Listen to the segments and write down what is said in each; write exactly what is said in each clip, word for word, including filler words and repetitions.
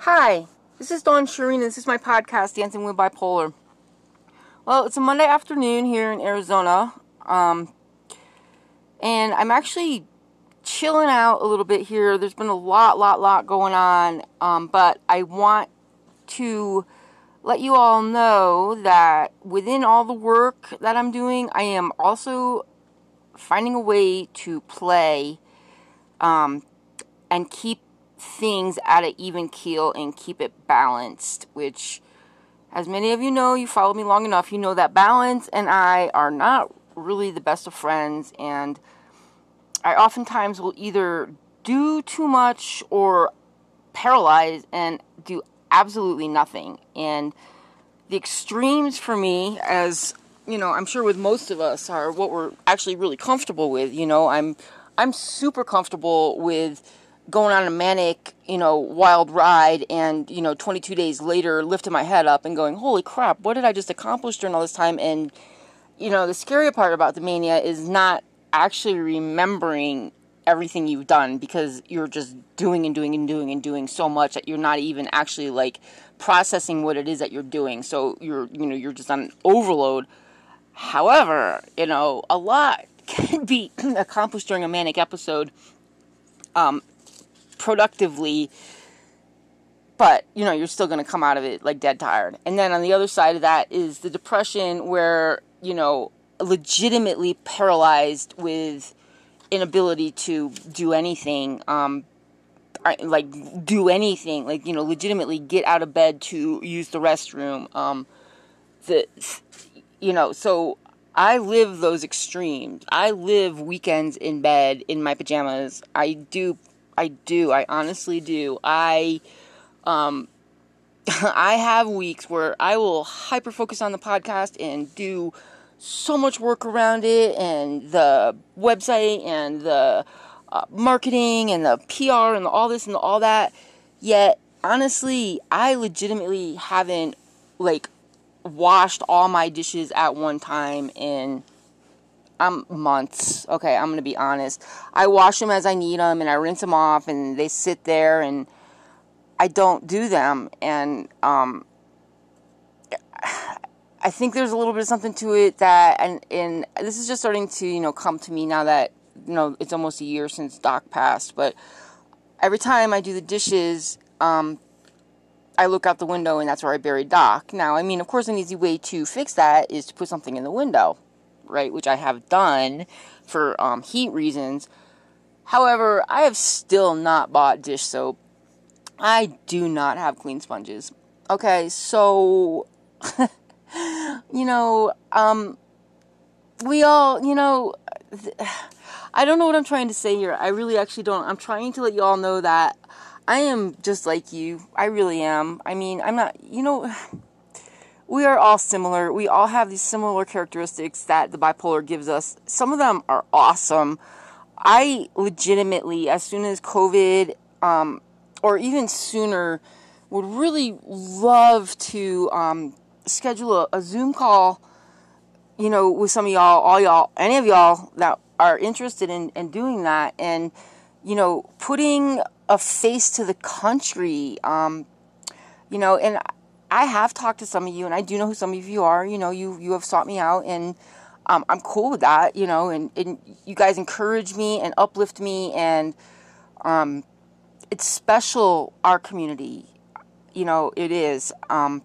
Hi, this is Dawn Shireen, and this is my podcast, Dancing with Bipolar. Well, it's a Monday afternoon here in Arizona, um, and I'm actually chilling out a little bit here. There's been a lot, lot, lot going on, um, but I want to let you all know that within all the work that I'm doing, I am also finding a way to play um, and keep things at an even keel and keep it balanced, which, as many of you know, you followed me long enough, you know that balance and I are not really the best of friends, and I oftentimes will either do too much or paralyze and do absolutely nothing. And the extremes for me, as you know, I'm sure with most of us, are what we're actually really comfortable with. You know, I'm I'm super comfortable with going on a manic, you know, wild ride, and, you know, twenty-two days later, lifting my head up and going, holy crap, what did I just accomplish during all this time? And, you know, the scary part about the mania is not actually remembering everything you've done, because you're just doing and doing and doing and doing so much that you're not even actually, like, processing what it is that you're doing. So you're, you know, you're just on overload. However, you know, a lot can be accomplished during a manic episode, um, productively, but, you know, you're still going to come out of it, like, dead tired. And then on the other side of that is the depression where, you know, legitimately paralyzed with inability to do anything, um, like, do anything, like, you know, legitimately get out of bed to use the restroom, um, the, you know, so I live those extremes. I live weekends in bed in my pajamas. I do I do. I honestly do. I, um, I have weeks where I will hyper focus on the podcast and do so much work around it, and the website and the uh, marketing and the P R and the, all this and the, all that. Yet, honestly, I legitimately haven't, like, washed all my dishes at one time in Um, months. Okay, I'm gonna be honest. I wash them as I need them, and I rinse them off, and they sit there, and I don't do them. And um, I think there's a little bit of something to it that, and and this is just starting to, you know, come to me now that, you know, it's almost a year since Doc passed. But every time I do the dishes, um, I look out the window, and that's where I bury Doc. Now, I mean, of course, an easy way to fix that is to put something in the window, right, which I have done for um, heat reasons. However, I have still not bought dish soap. I do not have clean sponges. Okay, so, you know, um, we all, you know, th- I don't know what I'm trying to say here. I really actually don't. I'm trying to let you all know that I am just like you. I really am. I mean, I'm not, you know, we are all similar. We all have these similar characteristics that the bipolar gives us. Some of them are awesome. I legitimately, as soon as COVID, um, or even sooner, would really love to um, schedule a, a Zoom call, you know, with some of y'all, all y'all, any of y'all that are interested in, in doing that, and, you know, putting a face to the country, um, you know, and I have talked to some of you, and I do know who some of you are. You know, you you have sought me out, and um, I'm cool with that, you know, and, and you guys encourage me and uplift me, and um, it's special, our community, you know, it is. Um,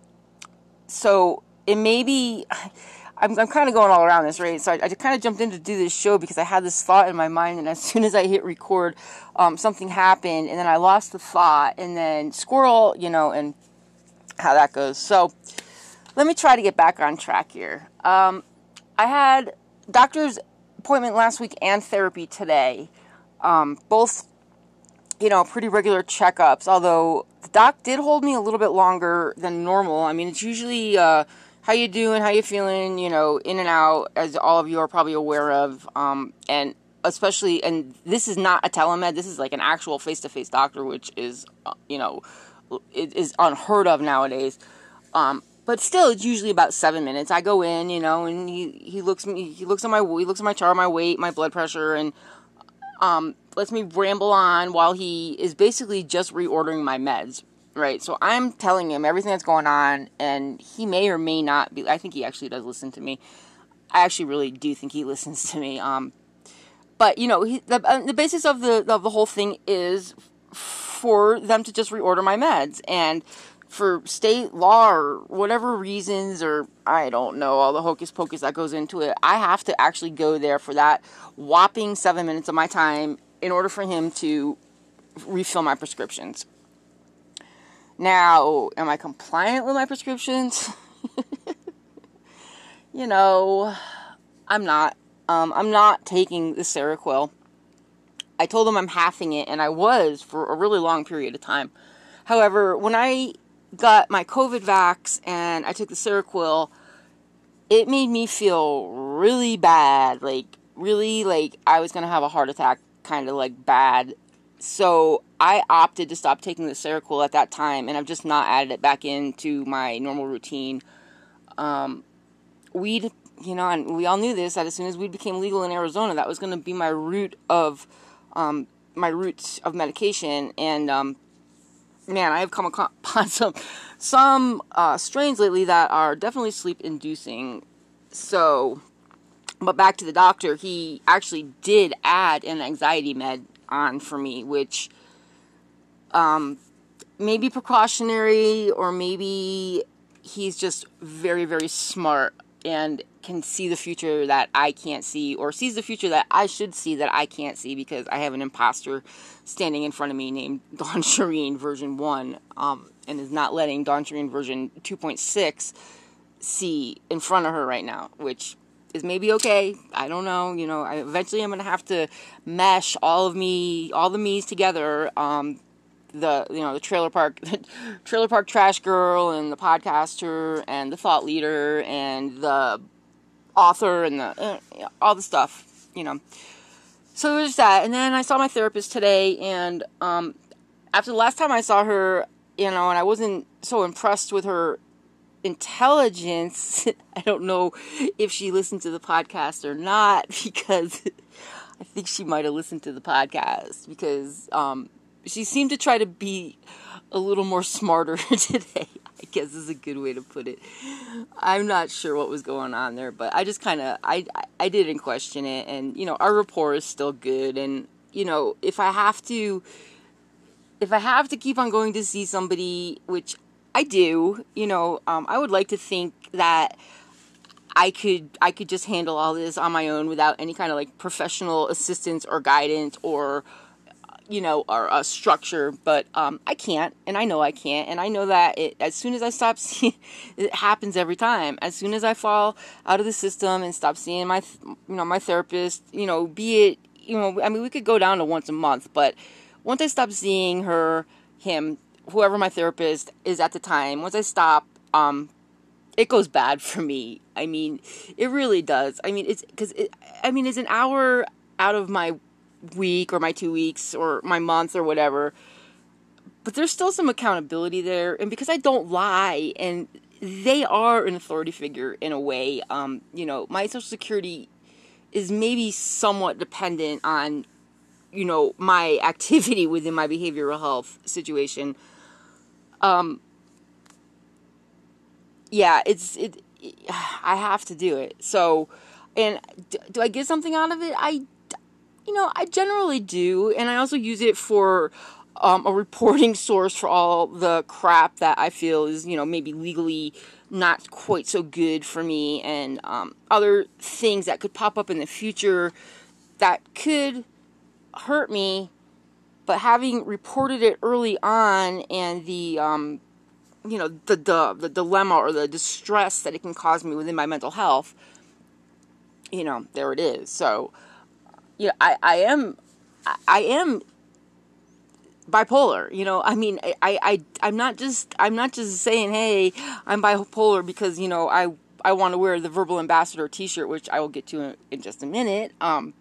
so it may be, I'm, I'm kind of going all around this, right? So I, I kind of jumped in to do this show because I had this thought in my mind, and as soon as I hit record, um, something happened, and then I lost the thought, and then squirrel, you know, and how that goes. So let me try to get back on track here. Um, I had doctor's appointment last week and therapy today. Um, both, you know, pretty regular checkups, although the doc did hold me a little bit longer than normal. I mean, it's usually, uh, how you doing, how you feeling, you know, in and out, as all of you are probably aware of, um, and especially, and this is not a telemed, this is like an actual face-to-face doctor, which is, uh, you know, it is unheard of nowadays. Um, but still, it's usually about seven minutes. I go in, you know, and he, he looks me, he looks at my, he looks at my chart, my weight, my blood pressure, and, um, lets me ramble on while he is basically just reordering my meds. right? So I'm telling him everything that's going on, and he may or may not be, I think he actually does listen to me. I actually really do think he listens to me. Um, but, you know, he, the, uh, the basis of the, of the whole thing is for them to just reorder my meds, and for state law or whatever reasons, or I don't know, all the hocus pocus that goes into it, I have to actually go there for that whopping seven minutes of my time in order for him to refill my prescriptions. Now, am I compliant with my prescriptions? You know, I'm not. Um, I'm not taking the Seroquel. I told him I'm halving it, and I was for a really long period of time. However, when I got my COVID vax and I took the Seroquel, it made me feel really bad. Like, really, like, I was going to have a heart attack, kind of, like, bad. So, I opted to stop taking the Seroquel at that time, and I've just not added it back into my normal routine. Um, weed, you know, and we all knew this, that as soon as weed became legal in Arizona, that was going to be my route of, um, my route of medication, and, um, man, I have come upon some some uh, strains lately that are definitely sleep-inducing. So, but back to the doctor, he actually did add an anxiety med on for me, which um, may be precautionary, or maybe he's just very, very smart and can see the future that I can't see, or sees the future that I should see that I can't see, because I have an imposter standing in front of me named Dawn Shireen version one, um, and is not letting Dawn Shireen version two point six see in front of her right now, which is maybe okay. I don't know. You know, I, eventually I'm going to have to mesh all of me, all the me's together, um, the, you know, the trailer park, the trailer park trash girl, and the podcaster, and the thought leader, and the author, and the, uh, all the stuff, you know. So there's that. And then I saw my therapist today, and, um, after the last time I saw her, you know, and I wasn't so impressed with her intelligence, I don't know if she listened to the podcast or not, because I think she might have listened to the podcast, because, um, she seemed to try to be a little more smarter today, I guess is a good way to put it. I'm not sure what was going on there, but I just kind of, I, I didn't question it, and, you know, our rapport is still good, and, you know, if I have to, if I have to keep on going to see somebody, which I do, you know, um, I would like to think that I could, I could just handle all this on my own without any kind of, like, professional assistance or guidance, or, you know, or a structure, but um, I can't, and I know I can't, and I know that it, as soon as I stop seeing, it happens every time. As soon as I fall out of the system and stop seeing my, you know, my therapist, you know, be it, you know, I mean, we could go down to once a month, but once I stop seeing her, him, whoever my therapist is at the time, once I stop, um, it goes bad for me. I mean, it really does. I mean, it's, because, it, I mean, it's an hour out of my week, or my two weeks, or my month, or whatever, but there's still some accountability there, and because I don't lie, and they are an authority figure in a way, um, you know, my Social Security is maybe somewhat dependent on, you know, my activity within my behavioral health situation. Um, yeah, it's, it, it I have to do it, so, and do, do I get something out of it? I You know, I generally do, and I also use it for um, a reporting source for all the crap that I feel is, you know, maybe legally not quite so good for me, and um, other things that could pop up in the future that could hurt me, but having reported it early on, and the, um, you know, the, the, the dilemma or the distress that it can cause me within my mental health, you know, there it is. So, yeah, I, I am, I am bipolar, you know, I mean, I, I, I'm not just, I'm not just saying, hey, I'm bipolar because, you know, I, I want to wear the Verbal Ambassador t-shirt, which I will get to in, in just a minute. Um,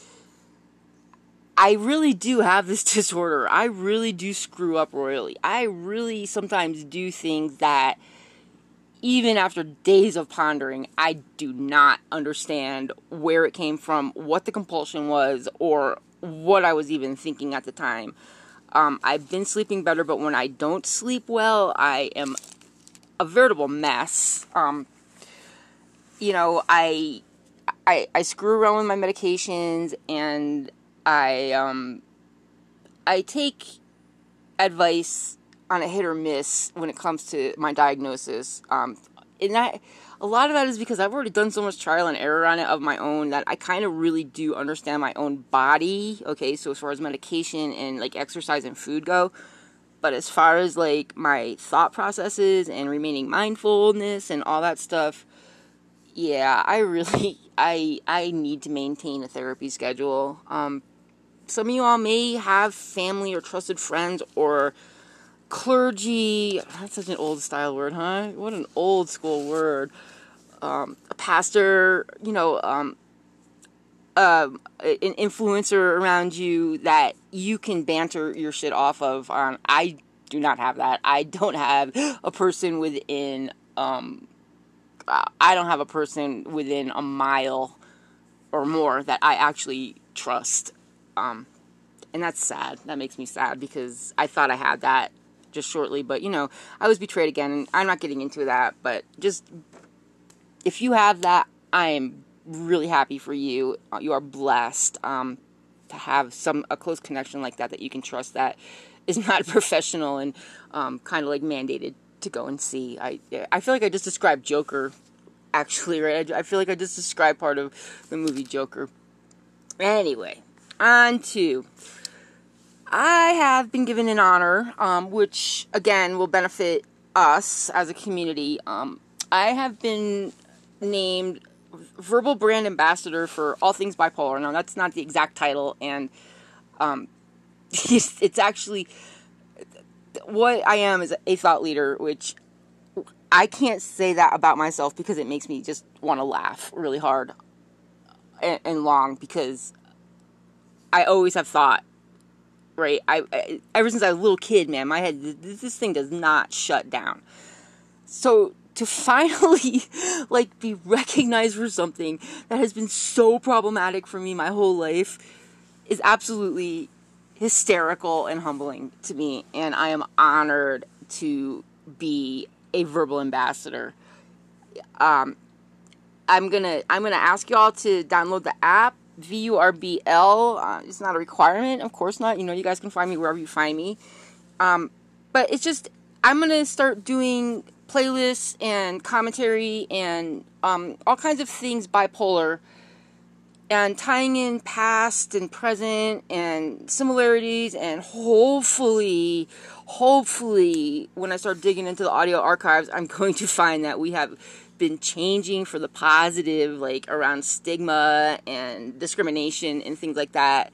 I really do have this disorder. I really do screw up royally. I really sometimes do things that, even after days of pondering, I do not understand where it came from, what the compulsion was, or what I was even thinking at the time. Um, I've been sleeping better, but when I don't sleep well, I am a veritable mess. Um, you know, I, I, I screw around with my medications, and I, um, I take advice on a hit or miss when it comes to my diagnosis. Um, and that, a lot of that is because I've already done so much trial and error on it of my own that I kind of really do understand my own body. Okay, so as far as medication and like exercise and food go, but as far as like my thought processes and remaining mindfulness and all that stuff, yeah, I really, I, I need to maintain a therapy schedule. Um, some of you all may have family or trusted friends or clergy. That's such an old style word, huh? What an old school word. Um, a pastor, you know, um, uh, an influencer around you that you can banter your shit off of. Um, I do not have that. I don't have a person within, um, I don't have a person within a mile or more that I actually trust. Um, and that's sad. That makes me sad because I thought I had that just shortly, but you know, I was betrayed again, and I'm not getting into that, but just, if you have that, I am really happy for you. You are blessed, um, to have some, a close connection like that, that you can trust, that is not professional and, um, kind of like mandated to go and see. I, I feel like I just described Joker, actually, right? I, I feel like I just described part of the movie Joker. Anyway, on to, I have been given an honor, um, which, again, will benefit us as a community. Um, I have been named Verbal Brand Ambassador for All Things Bipolar. Now, that's not the exact title, and um, it's, it's actually, what I am is a thought leader, which I can't say that about myself because it makes me just want to laugh really hard and, and long, because I always have thought. Right, I, I ever since I was a little kid, man, my head, this, this thing does not shut down. So to finally, like, be recognized for something that has been so problematic for me my whole life is absolutely hysterical and humbling to me, and I am honored to be a verbal ambassador. Um, I'm gonna I'm gonna ask y'all to download the app. V U R B L, uh, it's not a requirement, of course not, you know, you guys can find me wherever you find me, um, but it's just, I'm going to start doing playlists and commentary and, um, all kinds of things bipolar, and tying in past and present and similarities, and hopefully, hopefully, when I start digging into the audio archives, I'm going to find that we have been changing for the positive, like around stigma and discrimination and things like that.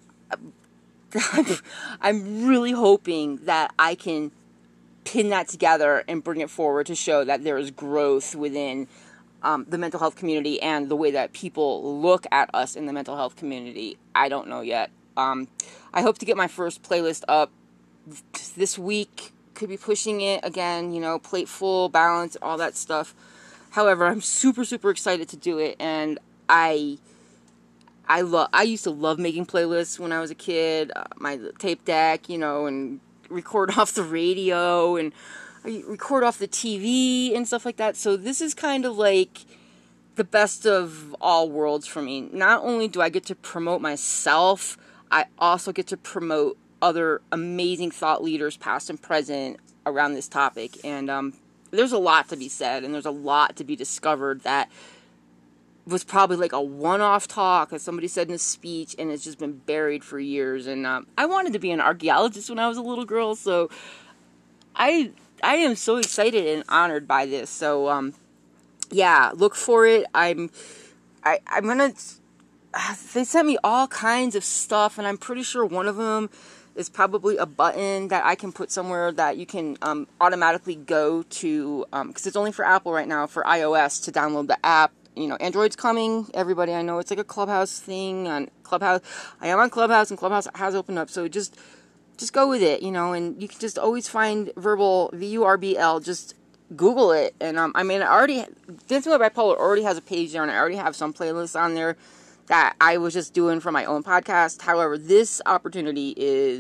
I'm really hoping that I can pin that together and bring it forward to show that there is growth within um, the mental health community and the way that people look at us in the mental health community. I don't know yet. Um, I hope to get my first playlist up this week. Could be pushing it again, you know, plate full, balance, all that stuff. However, I'm super, super excited to do it, and I, I love, I used to love making playlists when I was a kid, uh, my tape deck, you know, and record off the radio, and record off the T V, and stuff like that, so this is kind of like the best of all worlds for me. Not only do I get to promote myself, I also get to promote other amazing thought leaders, past and present, around this topic, and, um, there's a lot to be said, and there's a lot to be discovered that was probably like a one-off talk that somebody said in a speech, and it's just been buried for years. And um, I wanted to be an archaeologist when I was a little girl, so I I am so excited and honored by this. So um, yeah, look for it. I'm I I'm gonna. They sent me all kinds of stuff, and I'm pretty sure one of them is probably a button that I can put somewhere that you can um, automatically go to, because um, it's only for Apple right now, for iOS, to download the app. You know, Android's coming, everybody. I know it's like a Clubhouse thing on Clubhouse. I am on Clubhouse, and Clubhouse has opened up, so just just go with it, you know, and you can just always find Verbal, V U R B L, just Google it. And um, I mean, I already, Dancing with Bipolar already has a page there, and I already have some playlists on there that I was just doing for my own podcast. However, this opportunity is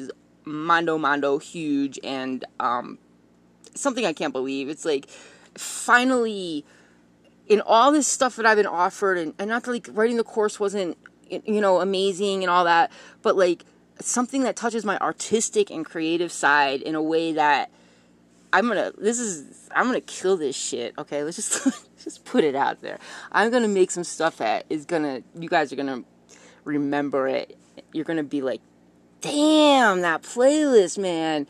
mondo mondo huge, and um, something I can't believe. It's like, finally, in all this stuff that I've been offered, and, and not that, like, writing the course wasn't, you know, amazing and all that, but, like, something that touches my artistic and creative side in a way that I'm gonna, this is, I'm gonna kill this shit, okay? Let's just, just put it out there. I'm gonna make some stuff that is gonna, you guys are gonna remember it. You're gonna be like, damn, that playlist, man.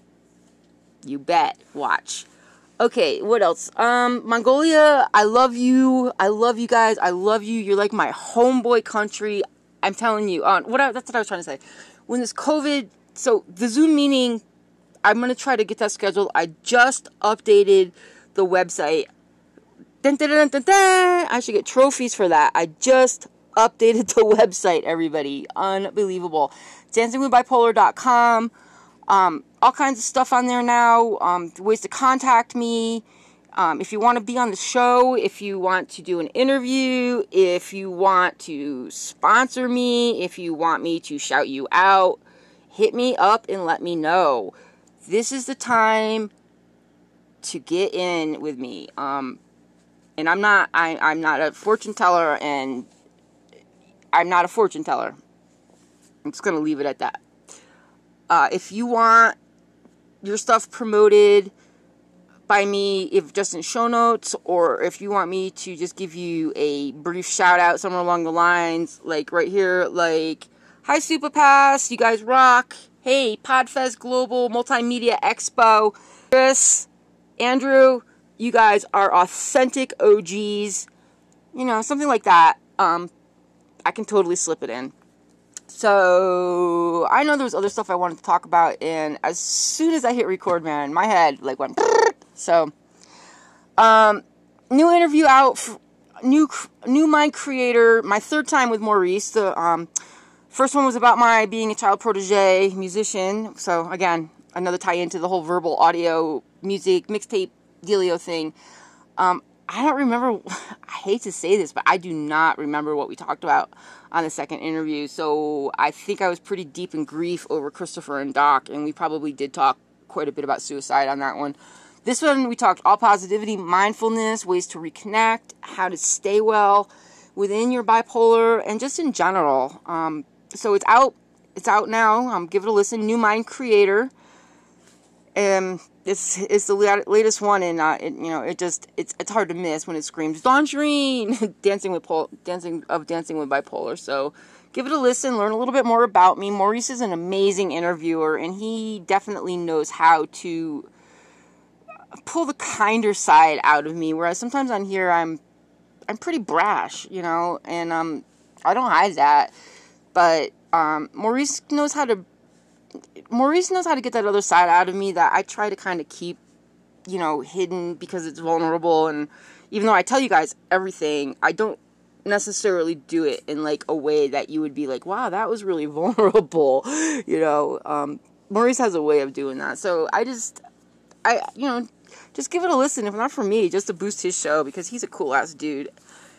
You bet. Watch. Okay, what else? Um, Mongolia, I love you. I love you guys. I love you. You're like my homeboy country. I'm telling you. Uh, what I, that's what I was trying to say. When this COVID, so the Zoom meeting, I'm going to try to get that scheduled. I just updated the website. Dun, dun, dun, dun, dun. I should get trophies for that. I just updated the website, everybody. Unbelievable. dancing with bipolar dot com. Um, all kinds of stuff on there now. Um, ways to contact me. Um, if you want to be on the show, if you want to do an interview, if you want to sponsor me, if you want me to shout you out, hit me up and let me know. This is the time to get in with me. Um, and I'm not, I, I'm not a fortune teller, and I'm not a fortune teller. I'm just going to leave it at that. Uh, if you want your stuff promoted by me, if just in show notes, or if you want me to just give you a brief shout out somewhere along the lines, like right here, like, hi Superpass, you guys rock. Hey, Podfest Global Multimedia Expo. Chris, Andrew, you guys are authentic O Gs. You know, something like that. Um, I can totally slip it in. So, I know there was other stuff I wanted to talk about, and as soon as I hit record, man, my head, like, went, so, um, new interview out, for, new, new mind creator, my third time with Maurice. The, um, first one was about my being a child protege musician, so, again, another tie into the whole verbal audio music mixtape dealio thing. um, I don't remember, I hate to say this, but I do not remember what we talked about on the second interview, so I think I was pretty deep in grief over Christopher and Doc, and we probably did talk quite a bit about suicide on that one. This one, we talked all positivity, mindfulness, ways to reconnect, how to stay well within your bipolar, and just in general. Um, so it's out, it's out now, um, give it a listen, New Mind Creator. Um, it's, it's the latest one, and, uh, it, you know, it just, it's, it's hard to miss when it screams, Dawn Shireen, dancing with pol- dancing, of Dancing with Bipolar, so give it a listen, learn a little bit more about me. Maurice is an amazing interviewer, and he definitely knows how to pull the kinder side out of me, whereas sometimes on here, I'm, I'm pretty brash, you know, and, um, I don't hide that, but, um, Maurice knows how to Maurice knows how to get that other side out of me that I try to kind of keep, you know, hidden because it's vulnerable. And even though I tell you guys everything, I don't necessarily do it in, like, a way that you would be like, wow, that was really vulnerable. You know, um, Maurice has a way of doing that. So I just, I, you know, just give it a listen. If not for me, just to boost his show, because he's a cool ass dude.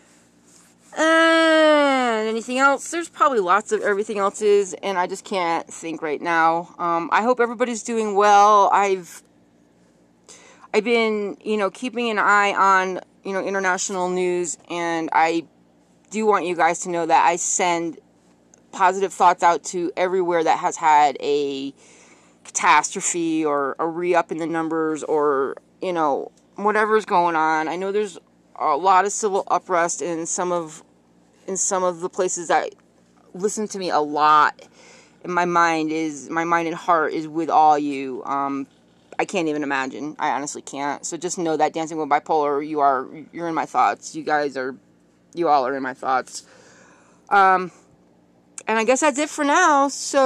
And anything else? There's probably lots of everything else is, and I just can't think right now. Um, I hope everybody's doing well. I've, I've been, you know, keeping an eye on, you know, international news, and I do want you guys to know that I send positive thoughts out to everywhere that has had a catastrophe or a re-up in the numbers, or, you know, whatever's going on. I know there's a lot of civil unrest in some of in some of the places that listen to me a lot. And my mind is my mind and heart is with all you. Um, I can't even imagine. I honestly can't. So just know that Dancing with Bipolar, you are you're in my thoughts. You guys are, you all are in my thoughts. Um, and I guess that's it for now.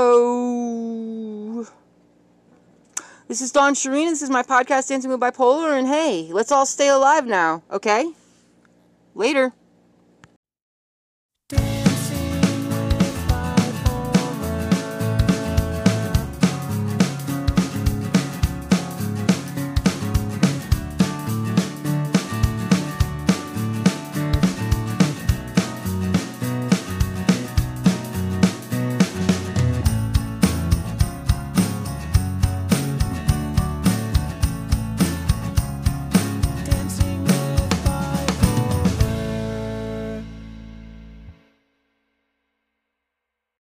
So this is Dawn Shireen. This is my podcast, Dancing with Bipolar. And hey, let's all stay alive now. Okay. Later.